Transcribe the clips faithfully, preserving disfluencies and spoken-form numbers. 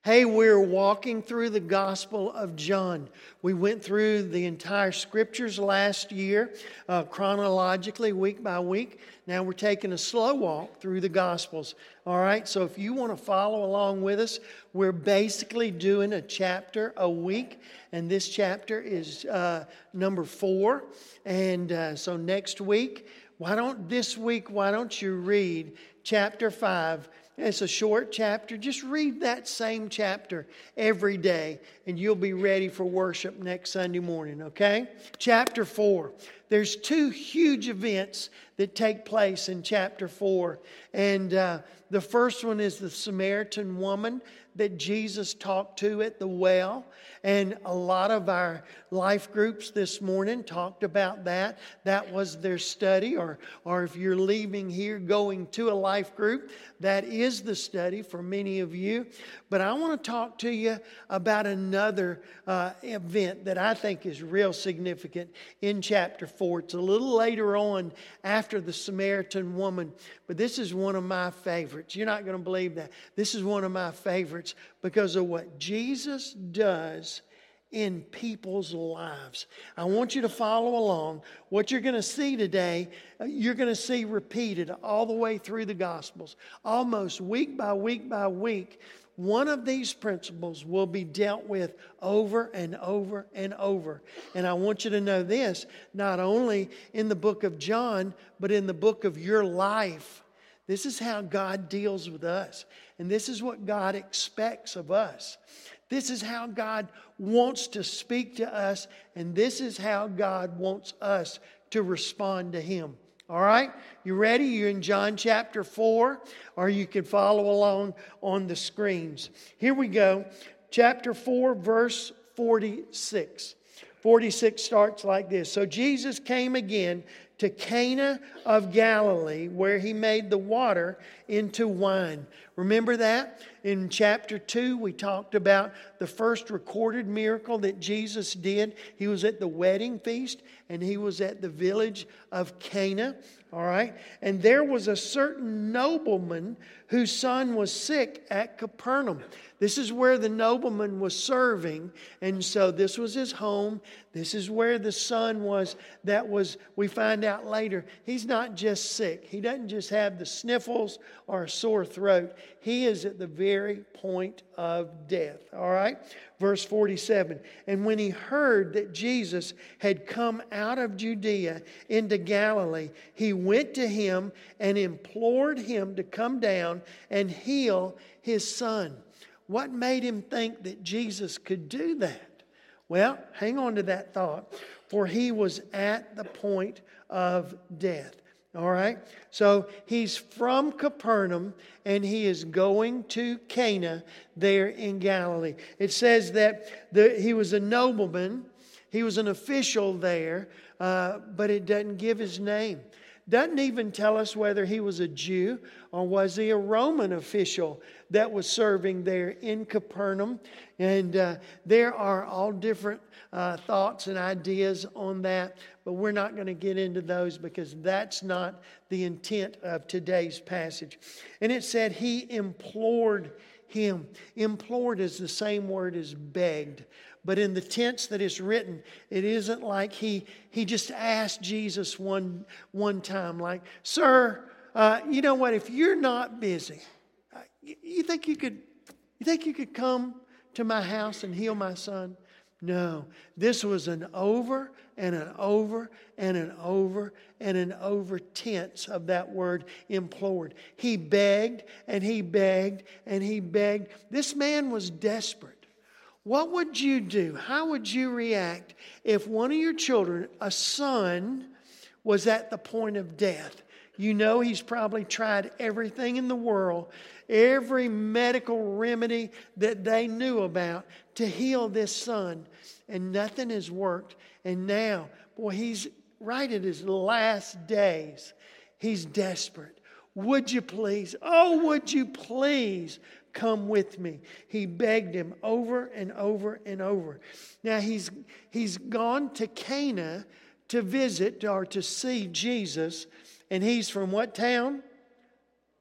Hey, we're walking through the Gospel of John. We went through the entire Scriptures last year, uh, chronologically, week by week. Now we're taking a slow walk through the Gospels. All right, so if you want to follow along with us, we're basically doing a chapter a week. And this chapter is uh, number four. And uh, so next week, why don't, this week, why don't you read chapter five? It's a short chapter. Just read that same chapter every day and you'll be ready for worship next Sunday morning, okay? Chapter four. There's two huge events that take place in chapter four. And uh, the first one is the Samaritan woman that Jesus talked to at the well. And a lot of our life groups this morning talked about that. That was their study. Or, or if you're leaving here going to a life group, that is the study for many of you. But I want to talk to you about another uh, event that I think is real significant in chapter four. It's a little later on after the Samaritan woman. But this is one of my favorites. You're not going to believe that. This is one of my favorites because of what Jesus does in people's lives. I want you to follow along. What you're going to see today, you're going to see repeated all the way through the Gospels. Almost week by week by week, one of these principles will be dealt with over and over and over. And I want you to know this, not only in the book of John, but in the book of your life. This is how God deals with us. And this is what God expects of us. This is how God wants to speak to us. And this is how God wants us to respond to Him. All right? You ready? You're in John chapter four. Or you can follow along on the screens. Here we go. Chapter four, verse forty-six. forty-six starts like this. So Jesus came again to Cana of Galilee, where He made the water into wine. Remember that? In chapter two, we talked about the first recorded miracle that Jesus did. He was at the wedding feast, and He was at the village of Cana. All right? And there was a certain nobleman whose son was sick at Capernaum. This is where the nobleman was serving. And so this was his home. This is where the son was. That was, we find out later, he's not just sick. He doesn't just have the sniffles or a sore throat. He is at the very point of death. All right? Verse forty-seven. And when he heard that Jesus had come out of Judea into Galilee, he went to him and implored him to come down and heal his son. What made him think that Jesus could do that? Well, hang on to that thought. For he was at the point of death. All right? So he's from Capernaum and he is going to Cana there in Galilee. It says that the, he was a nobleman. He was an official there, uh, but it doesn't give his name. Doesn't even tell us whether he was a Jew or was he a Roman official that was serving there in Capernaum. And uh, there are all different uh, thoughts and ideas on that, but we're not going to get into those because that's not the intent of today's passage. And it said he implored him. Implored is the same word as begged. But in the tense that it's written, it isn't like he he just asked Jesus one, one time, like, Sir, uh, you know what, if you're not busy, uh, you, you think you could you think you could come to my house and heal my son? No, this was an over and an over and an over and an over tense of that word implored. He begged and he begged and he begged. This man was desperate. What would you do? How would you react if one of your children, a son, was at the point of death? You know he's probably tried everything in the world, every medical remedy that they knew about to heal this son, and nothing has worked. And now, boy, he's right at his last days. He's desperate. Would you please, oh, would you please come with me? He begged him over and over and over. Now, he's he's gone to Cana to visit or to see Jesus. And he's from what town?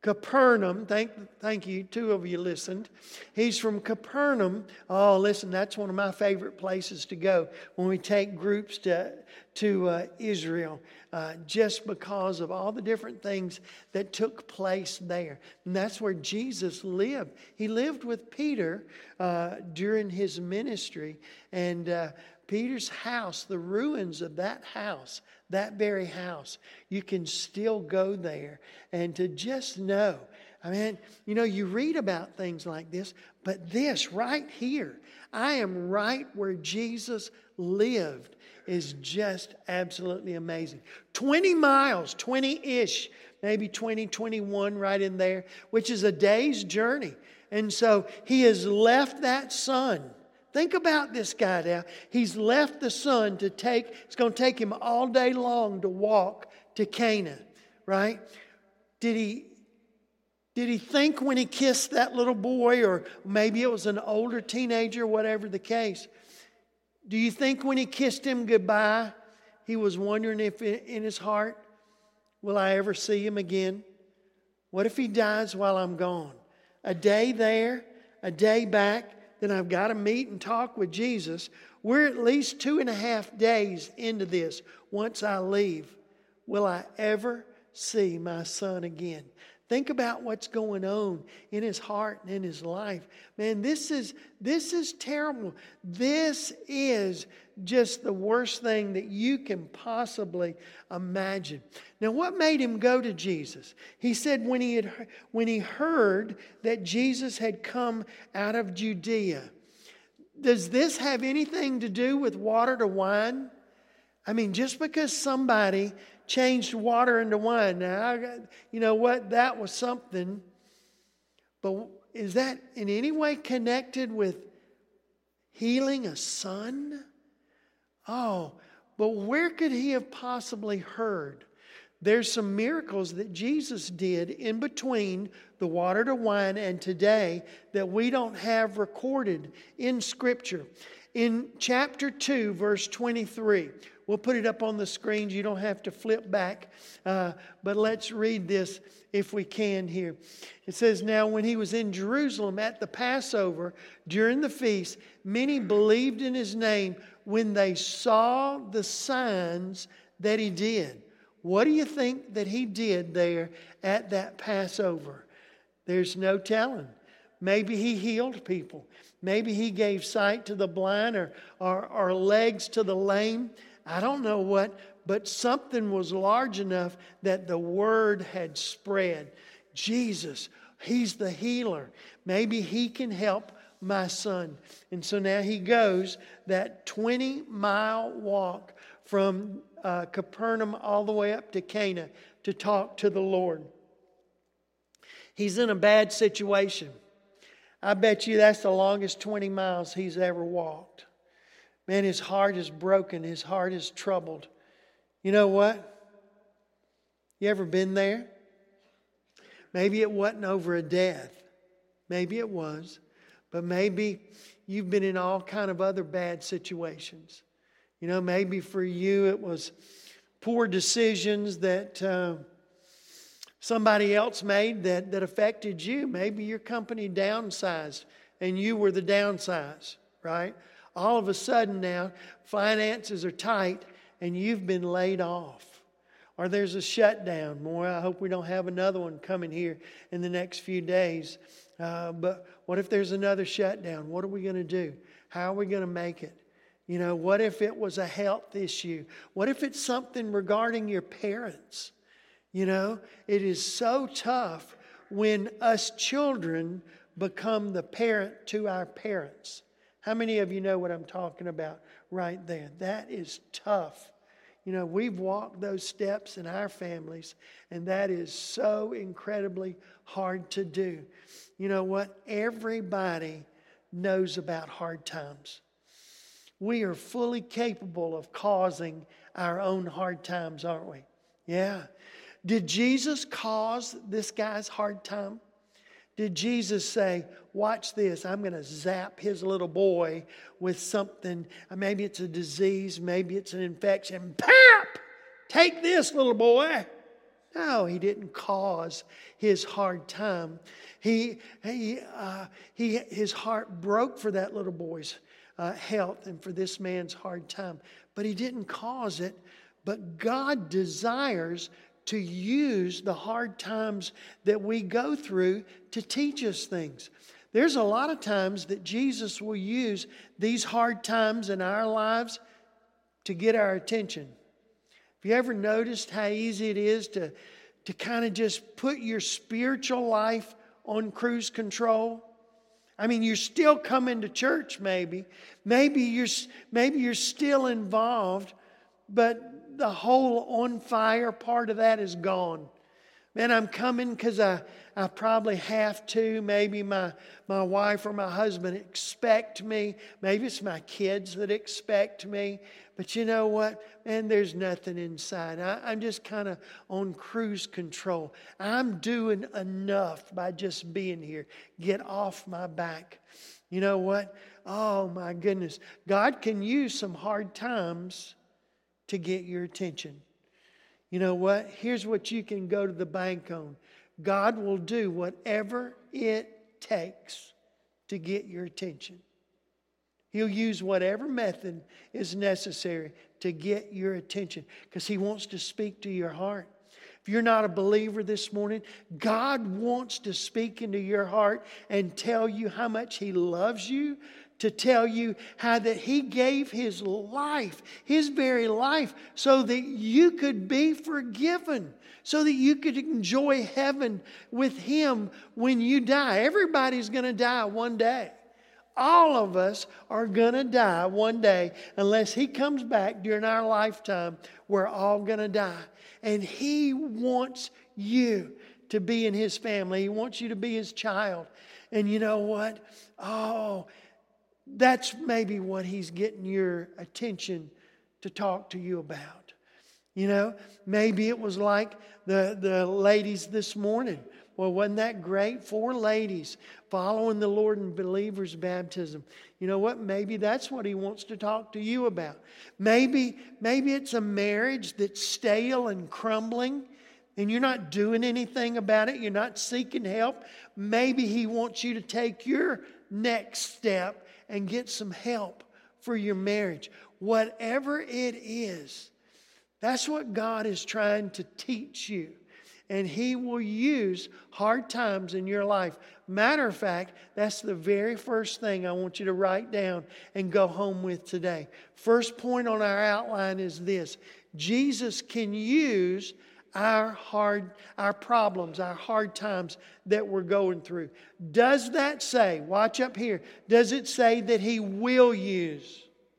Capernaum. Thank, thank you. Two of you listened. He's from Capernaum. Oh, listen, that's one of my favorite places to go when we take groups to, to uh, Israel, uh, just because of all the different things that took place there. And that's where Jesus lived. He lived with Peter uh, during his ministry. And uh, Peter's house, the ruins of that house, that very house, you can still go there and to just know. I mean, you know, you read about things like this, but this right here, I am right where Jesus lived, is just absolutely amazing. twenty miles, twenty-ish, maybe twenty, twenty-one right in there, which is a day's journey. And so he has left that son. Think about this guy now. He's left the son to take, it's going to take him all day long to walk to Cana, right? Did he, did he think when he kissed that little boy, or maybe it was an older teenager, whatever the case, do you think when he kissed him goodbye, he was wondering if in his heart, will I ever see him again? What if he dies while I'm gone? A day there, a day back, then I've got to meet and talk with Jesus. We're at least two and a half days into this. Once I leave, will I ever see my son again? Think about what's going on in his heart and in his life. Man, this is, this is terrible. This is just the worst thing that you can possibly imagine. Now, what made him go to Jesus? He said when he had, when he heard that Jesus had come out of Judea. Does this have anything to do with water to wine? I mean, just because somebody changed water into wine. Now, I got, you know what? That was something. But is that in any way connected with healing a son? Oh, but where could he have possibly heard? There's some miracles that Jesus did in between the water to wine and today that we don't have recorded in Scripture. In chapter two, verse twenty-three, we'll put it up on the screens. You don't have to flip back. Uh, but let's read this if we can here. It says, now when he was in Jerusalem at the Passover during the feast, many believed in his name when they saw the signs that he did. What do you think that he did there at that Passover? There's no telling. Maybe he healed people. Maybe he gave sight to the blind or, or, or legs to the lame. I don't know what, but something was large enough that the word had spread. Jesus, he's the healer. Maybe he can help my son. And so now he goes that twenty mile walk from uh, Capernaum all the way up to Cana to talk to the Lord. He's in a bad situation. I bet you that's the longest twenty miles he's ever walked. Man, his heart is broken. His heart is troubled. You know what? You ever been there? Maybe it wasn't over a death. Maybe it was. But maybe you've been in all kind of other bad situations. You know, maybe for you it was poor decisions that uh, somebody else made that, that affected you. Maybe your company downsized and you were the downsize, right? All of a sudden now, finances are tight and you've been laid off. Or there's a shutdown. Boy, I hope we don't have another one coming here in the next few days. Uh, but what if there's another shutdown? What are we going to do? How are we going to make it? You know, what if it was a health issue? What if it's something regarding your parents? You know, it is so tough when us children become the parent to our parents. How many of you know what I'm talking about right there? That is tough. You know, we've walked those steps in our families, and that is so incredibly hard to do. You know what? Everybody knows about hard times. We are fully capable of causing our own hard times, aren't we? Yeah. Did Jesus cause this guy's hard time? Did Jesus say, watch this, I'm going to zap his little boy with something, maybe it's a disease, maybe it's an infection. Pap! Take this, little boy. No, he didn't cause his hard time. He, he, uh, he, his heart broke for that little boy's uh, health and for this man's hard time. But he didn't cause it. But God desires to use the hard times that we go through to teach us things. There's a lot of times that Jesus will use these hard times in our lives to get our attention. Have you ever noticed how easy it is to, to kind of just put your spiritual life on cruise control? I mean, you're still coming to church maybe. Maybe you're, maybe you're still involved, but the whole on fire part of that is gone. Man, I'm coming because I, I probably have to. Maybe my, my wife or my husband expect me. Maybe it's my kids that expect me. But you know what? Man, there's nothing inside. I, I'm just kind of on cruise control. I'm doing enough by just being here. Get off my back. You know what? Oh my goodness. God can use some hard times to get your attention. You know what? Here's what you can go to the bank on. God will do whatever it takes to get your attention. He'll use whatever method is necessary to get your attention because He wants to speak to your heart. If you're not a believer this morning, God wants to speak into your heart and tell you how much He loves you, to tell you how that He gave His life, His very life, so that you could be forgiven, so that you could enjoy heaven with Him when you die. Everybody's going to die one day. All of us are going to die one day. Unless He comes back during our lifetime, we're all going to die. And He wants you to be in His family. He wants you to be His child. And you know what? Oh, that's maybe what He's getting your attention to talk to you about. You know, maybe it was like the, the ladies this morning. Well, wasn't that great? Four ladies following the Lord in believers' baptism. You know what? Maybe that's what He wants to talk to you about. Maybe, maybe it's a marriage that's stale and crumbling and you're not doing anything about it. You're not seeking help. Maybe He wants you to take your next step and get some help for your marriage. Whatever it is, that's what God is trying to teach you. And He will use hard times in your life. Matter of fact, that's the very first thing I want you to write down and go home with today. First point on our outline is this. Jesus can use our hard, our problems, our hard times that we're going through. Does that say, watch up here, does it say that He will use?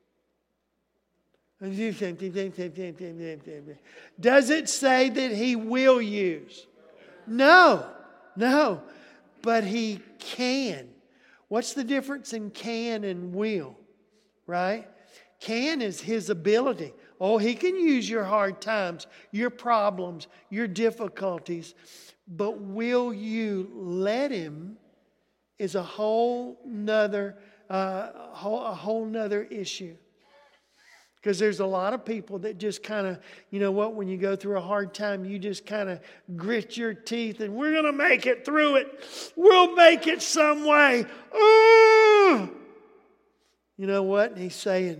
Does it say that He will use? No, no, but He can. What's the difference in can and will, right? Can is His ability. Oh, He can use your hard times, your problems, your difficulties, but will you let Him is a whole nother, uh, whole, a whole nother issue. Because there's a lot of people that just kind of, you know what, when you go through a hard time, you just kind of grit your teeth and we're going to make it through it. We'll make it some way. Oh! You know what? And He's saying,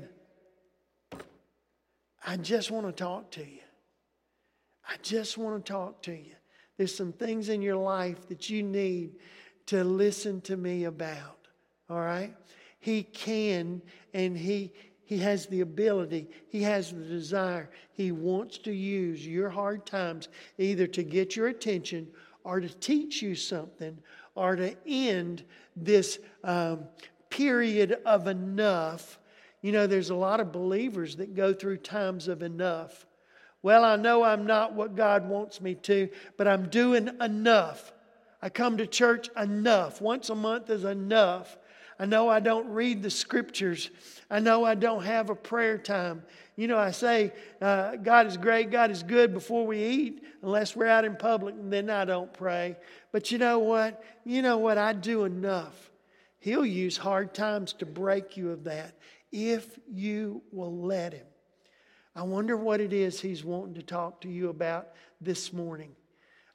I just want to talk to you. I just want to talk to you. There's some things in your life that you need to listen to me about. All right? He can, and He He has the ability, He has the desire. He wants to use your hard times either to get your attention or to teach you something or to end this um, period of enough. You know, there's a lot of believers that go through times of enough. Well, I know I'm not what God wants me to, but I'm doing enough. I come to church enough. Once a month is enough. I know I don't read the Scriptures. I know I don't have a prayer time. You know, I say, uh, God is great, God is good before we eat, unless we're out in public, and then I don't pray. But you know what? You know what? I do enough. He'll use hard times to break you of that if you will let Him. I wonder what it is He's wanting to talk to you about this morning.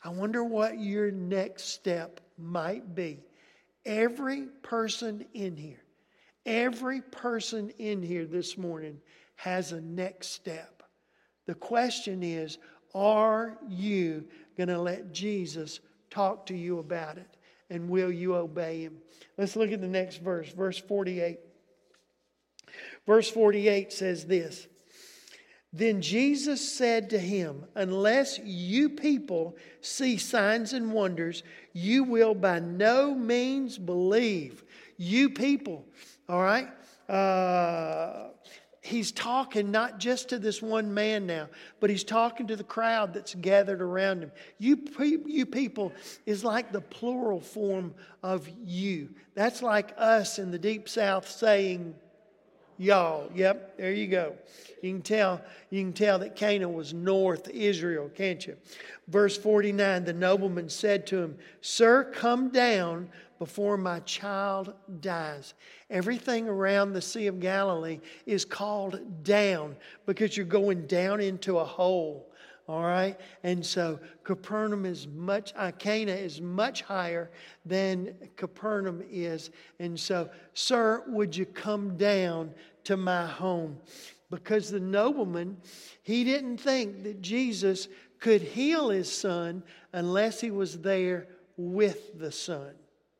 I wonder what your next step might be. Every person in here, every person in here this morning has a next step. The question is, are you going to let Jesus talk to you about it? And will you obey Him? Let's look at the next verse, verse forty-eight. Verse forty-eight says this. Then Jesus said to him, unless you people see signs and wonders, you will by no means believe. You people, all right? Uh, he's talking not just to this one man now, but he's talking to the crowd that's gathered around him. You, pe- you people is like the plural form of you. That's like us in the Deep South saying y'all. Yep, there you go. You can tell, you can tell that Canaan was North Israel, can't you? Verse forty-nine, the nobleman said to him, Sir, come down before my child dies. Everything around the Sea of Galilee is called down because you're going down into a hole. All right? And so Capernaum is much, uh, Cana is much higher than Capernaum is. And so, sir, would you come down to my home? Because the nobleman, he didn't think that Jesus could heal his son unless he was there with the son.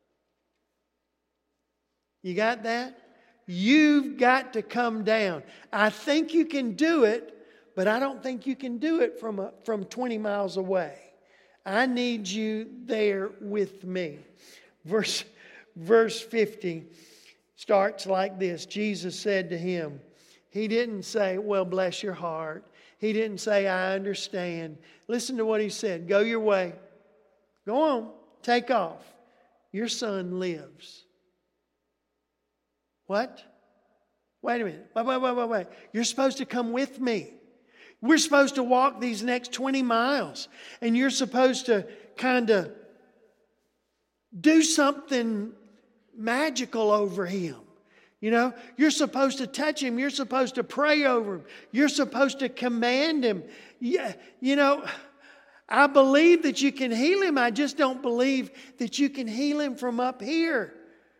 You got that? You've got to come down. I think you can do it, but I don't think you can do it from, a, from twenty miles away. I need you there with me. Verse, verse fifty starts like this. Jesus said to him, He didn't say, well, bless your heart. He didn't say, I understand. Listen to what He said. Go your way. Go on. Take off. Your son lives. What? Wait a minute. Wait, wait, wait, wait, wait. You're supposed to come with me. We're supposed to walk these next twenty miles. And you're supposed to kind of do something magical over him. You know, you're supposed to touch him. You're supposed to pray over him. You're supposed to command him. Yeah, you know, I believe that you can heal him. I just don't believe that you can heal him from up here.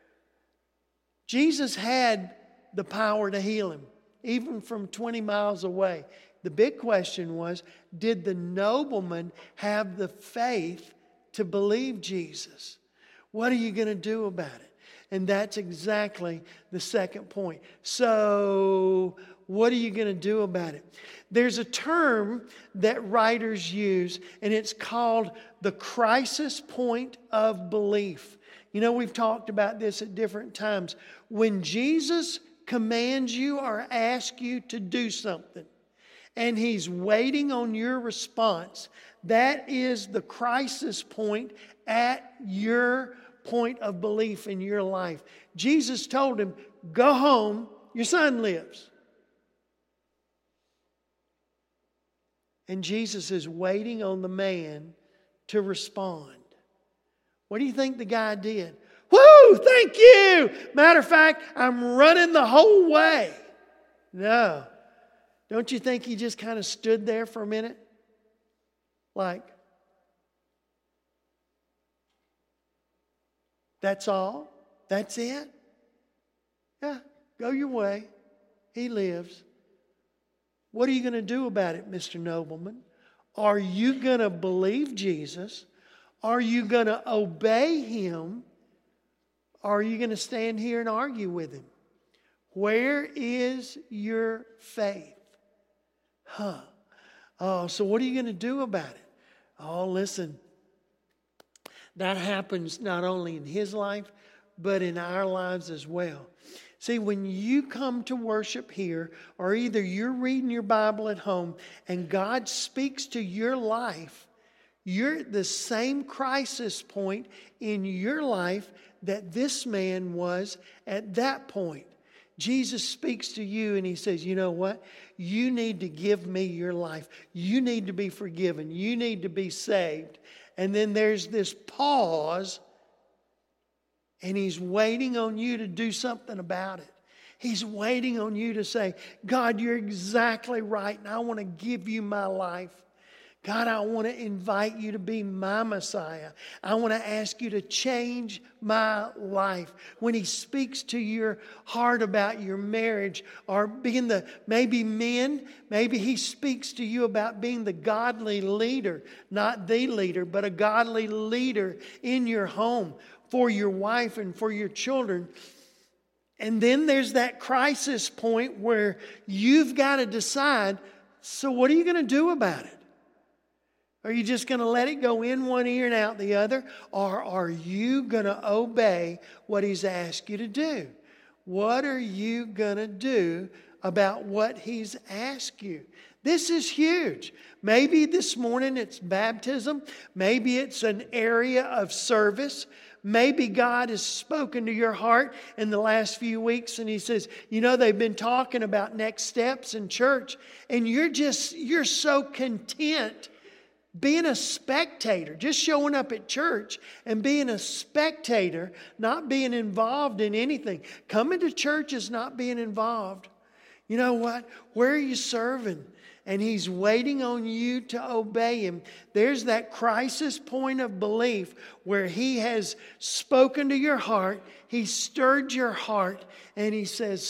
Jesus had the power to heal him, even from twenty miles away. The big question was, did the nobleman have the faith to believe Jesus? What are you going to do about it? And that's exactly the second point. So, what are you going to do about it? There's a term that writers use, and it's called the crisis point of belief. You know, we've talked about this at different times. When Jesus commands you or asks you to do something, and He's waiting on your response, that is the crisis point at your point of belief in your life. Jesus told him, go home, your son lives. And Jesus is waiting on the man to respond. What do you think the guy did? Woo, thank you. Matter of fact, I'm running the whole way. No. Don't you think he just kind of stood there for a minute? Like, that's all? That's it? Yeah, go your way. He lives. What are you going to do about it, Mister Nobleman? Are you going to believe Jesus? Are you going to obey Him? Or are you going to stand here and argue with Him? Where is your faith? Huh. Oh, so what are you going to do about it? Oh, listen. That happens not only in his life, but in our lives as well. See, when you come to worship here, or either you're reading your Bible at home and God speaks to your life, you're at the same crisis point in your life that this man was at that point. Jesus speaks to you and He says, you know what? You need to give me your life. You need to be forgiven. You need to be saved. And then there's this pause, and He's waiting on you to do something about it. He's waiting on you to say, God, you're exactly right, and I want to give you my life. God, I want to invite you to be my Messiah. I want to ask you to change my life. When He speaks to your heart about your marriage or being the, maybe men, maybe He speaks to you about being the godly leader, not the leader, but a godly leader in your home for your wife and for your children. And then there's that crisis point where you've got to decide, so what are you going to do about it? Are you just going to let it go in one ear and out the other? Or are you going to obey what He's asked you to do? What are you going to do about what He's asked you? This is huge. Maybe this morning it's baptism. Maybe it's an area of service. Maybe God has spoken to your heart in the last few weeks and He says, you know, they've been talking about next steps in church and you're just, you're so content being a spectator, just showing up at church and being a spectator, not being involved in anything. Coming to church is not being involved. You know what? Where are you serving? And He's waiting on you to obey Him. There's that crisis point of belief where He has spoken to your heart. He stirred your heart and He says,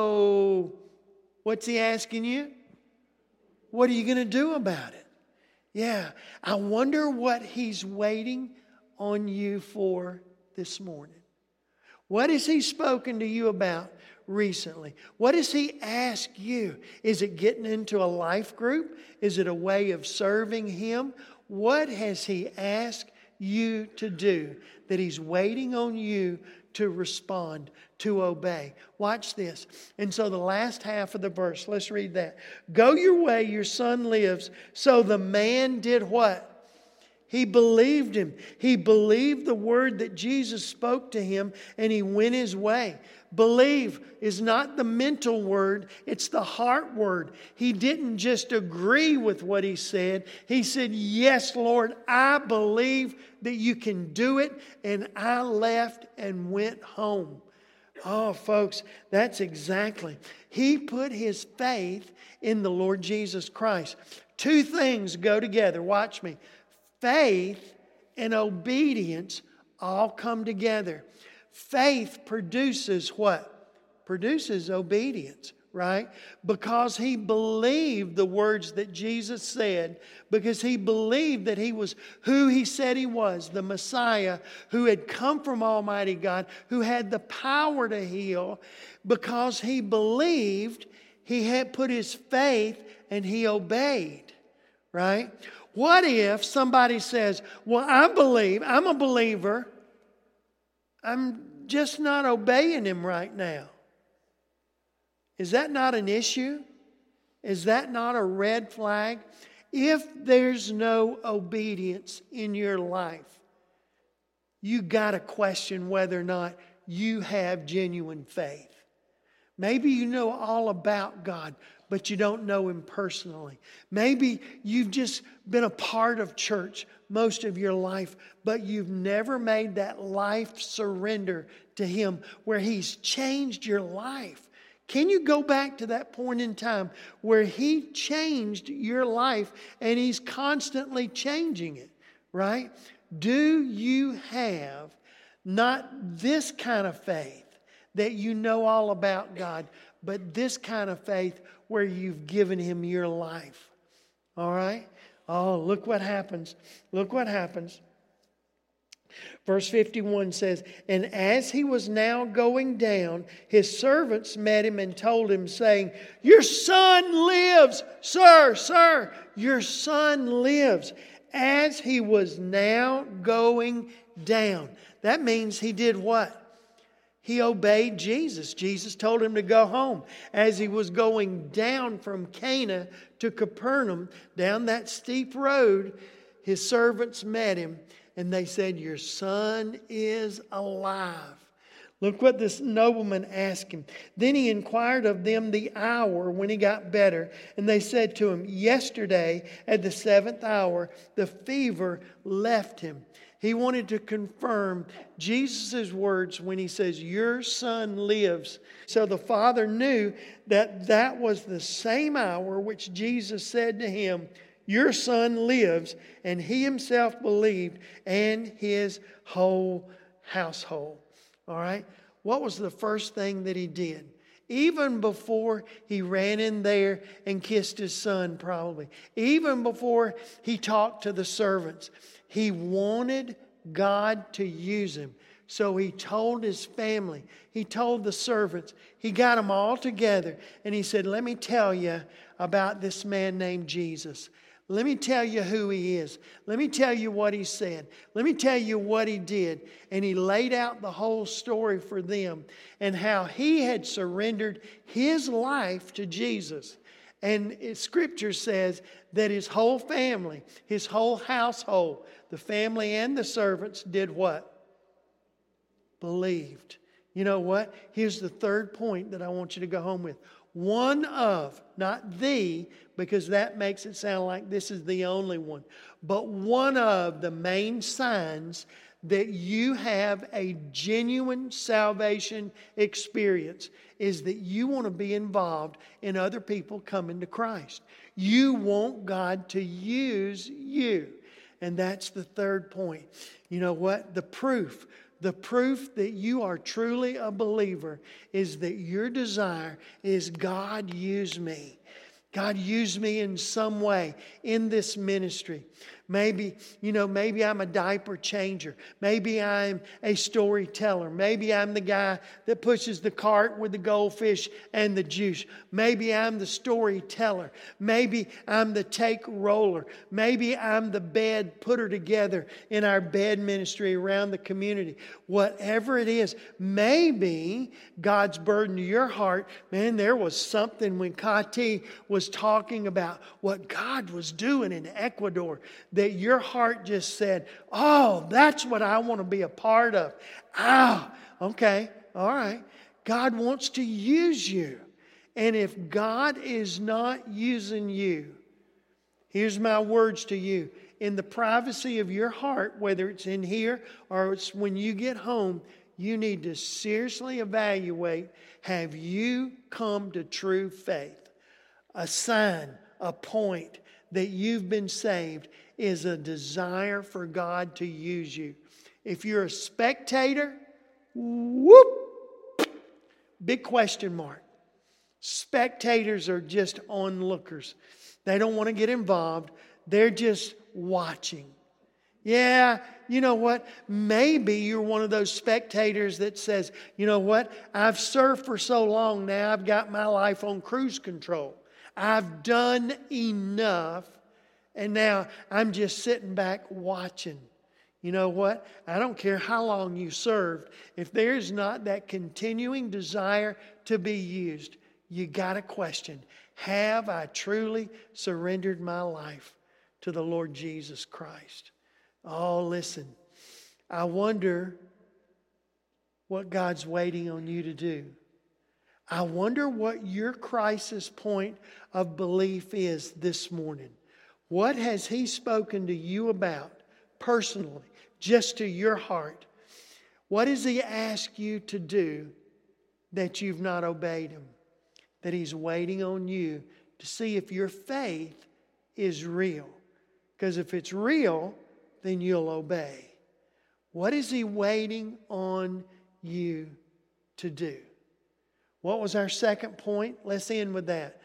so what's He asking you? What are you going to do about it? Yeah, I wonder what He's waiting on you for this morning. What has He spoken to you about recently? What has He asked you? Is it getting into a life group? Is it a way of serving Him? What has He asked you to do that He's waiting on you to respond, to obey? Watch this. And so the last half of the verse, let's read that. Go your way, your son lives. So the man did what? He believed Him. He believed the word that Jesus spoke to him and he went his way. Believe is not the mental word, it's the heart word. He didn't just agree with what he said. He said, yes, Lord, I believe that you can do it. And I left and went home. Oh, folks, that's exactly. He put his faith in the Lord Jesus Christ. Two things go together. Watch me. Faith and obedience all come together. Faith produces what? Produces obedience, right? Because he believed the words that Jesus said, because he believed that he was who he said he was, the Messiah who had come from Almighty God, who had the power to heal. Because he believed, he had put his faith and he obeyed, right? What if somebody says, well, I believe, I'm a believer, I'm just not obeying Him right now? Is that not an issue? Is that not a red flag? If there's no obedience in your life, you got to question whether or not you have genuine faith. Maybe you know all about God, but you don't know Him personally. Maybe you've just been a part of church most of your life, but you've never made that life surrender to Him where He's changed your life. Can you go back to that point in time where He changed your life and He's constantly changing it, right? Do you have not this kind of faith that you know all about God, but this kind of faith where you've given Him your life? All right? Oh, look what happens. Look what happens. Verse fifty-one says, and as he was now going down, his servants met him and told him, saying, your son lives, sir, sir, your son lives. As he was now going down. That means he did what? He obeyed Jesus. Jesus told him to go home. As he was going down from Cana to Capernaum, down that steep road, his servants met him and they said, your son is alive. Look what this nobleman asked him. Then he inquired of them the hour when he got better. And they said to him, yesterday at the seventh hour, the fever left him. He wanted to confirm Jesus' words when he says, your son lives. So the father knew that that was the same hour which Jesus said to him, Your son lives, and he himself believed, and his whole household. All right? What was the first thing that he did? Even before he ran in there and kissed his son, probably. Even before he talked to the servants. He wanted God to use him. So he told his family. He told the servants. He got them all together. And he said, let me tell you about this man named Jesus. Let me tell you who he is. Let me tell you what he said. Let me tell you what he did. And he laid out the whole story for them and how he had surrendered his life to Jesus. And Scripture says that his whole family, his whole household, the family and the servants did what? Believed. You know what? Here's the third point that I want you to go home with. One of, not the, because that makes it sound like this is the only one, but one of the main signs that you have a genuine salvation experience is that you want to be involved in other people coming to Christ. You want God to use you. And that's the third point. You know what? The proof. The proof that you are truly a believer is that your desire is, God, use me. God, use me in some way in this ministry. Maybe, you know, maybe I'm a diaper changer. Maybe I'm a storyteller. Maybe I'm the guy that pushes the cart with the goldfish and the juice. Maybe I'm the storyteller. Maybe I'm the take roller. Maybe I'm the bed putter together in our bed ministry around the community. Whatever it is, maybe God's burden to your heart. Man, there was something when Kati was talking about what God was doing in Ecuador that your heart just said, oh, that's what I want to be a part of. Ah, okay, all right. God wants to use you. And if God is not using you, here's my words to you. In the privacy of your heart, whether it's in here or it's when you get home, you need to seriously evaluate, have you come to true faith? A sign, a point that you've been saved is a desire for God to use you. If you're a spectator, whoop, big question mark. Spectators are just onlookers. They don't want to get involved. They're just watching. Yeah, you know what? Maybe you're one of those spectators that says, you know what? I've served for so long now, I've got my life on cruise control. I've done enough. And now I'm just sitting back watching. You know what? I don't care how long you served. If there's not that continuing desire to be used, you got to question, have I truly surrendered my life to the Lord Jesus Christ? Oh, listen. I wonder what God's waiting on you to do. I wonder what your crisis point of belief is this morning. What has He spoken to you about personally, just to your heart? What has He asked you to do that you've not obeyed Him? That He's waiting on you to see if your faith is real. Because if it's real, then you'll obey. What is He waiting on you to do? What was our second point? Let's end with that.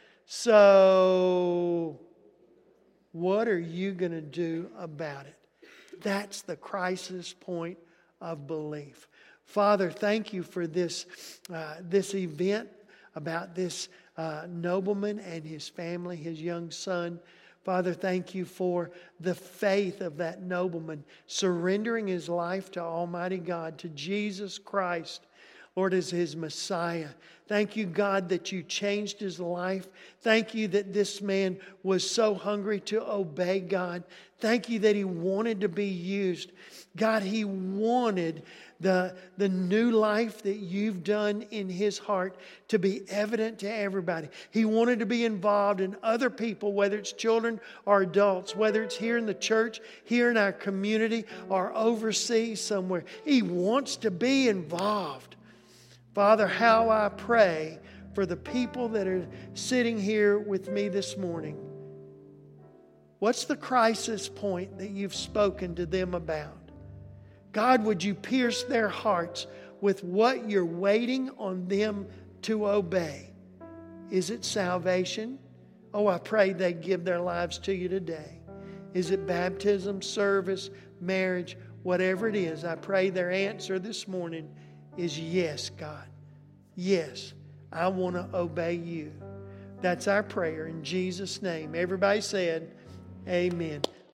So, what are you going to do about it? That's the crisis point of belief. Father, thank you for this, uh, this event about this uh, nobleman and his family, his young son. Father, thank you for the faith of that nobleman surrendering his life to Almighty God, to Jesus Christ, Lord, as His Messiah. Thank you, God, that you changed his life. Thank you that this man was so hungry to obey God. Thank you that he wanted to be used. God, he wanted the, the new life that you've done in his heart to be evident to everybody. He wanted to be involved in other people, whether it's children or adults, whether it's here in the church, here in our community, or overseas somewhere. He wants to be involved. Father, how I pray for the people that are sitting here with me this morning. What's the crisis point that you've spoken to them about? God, would you pierce their hearts with what you're waiting on them to obey? Is it salvation? Oh, I pray they give their lives to you today. Is it baptism, service, marriage, whatever it is? I pray their answer this morning is yes, God. Yes, I want to obey you. That's our prayer in Jesus' name. Everybody said, amen.